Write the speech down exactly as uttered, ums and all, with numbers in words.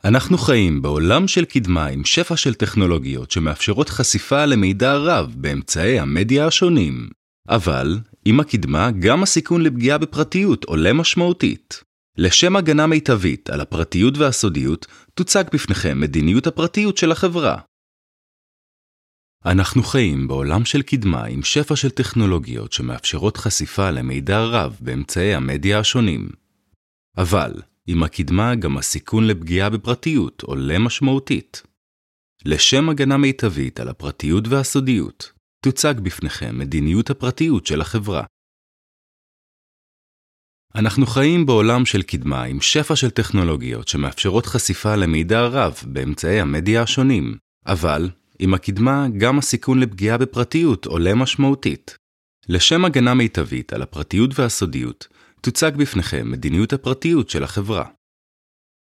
אנחנו חיים בעולם של קדמה עם שפע של טכנולוגיות שמאפשרות חשיפה למידע רב באמצעי המדיה השונים. אבל, עם הקדמה, גם הסיכון לפגיעה בפרטיות עולה משמעותית. לשם הגנה מיטבית על הפרטיות והסודיות, תוצג בפניכם מדיניות הפרטיות של החברה. אנחנו חיים בעולם של קדמה עם שפע של טכנולוגיות שמאפשרות חשיפה למידע רב באמצעי המדיה השונים. אבל, עם הקדמה גם הסיכון לפגיעה בפרטיות עולה משמעותית. לשם הגנה מיטבית על הפרטיות והסודיות, תוצג בפניכם מדיניות הפרטיות של החברה. אנחנו חיים בעולם של קדמה עם שפע של טכנולוגיות שמאפשרות חשיפה למידע רב באמצעי המדיה השונים. אבל, עם הקדמה גם הסיכון לפגיעה בפרטיות עולה משמעותית. לשם הגנה מיטבית על הפרטיות והסודיות, תוצג בפניכם מדיניות הפרטיות של החברה.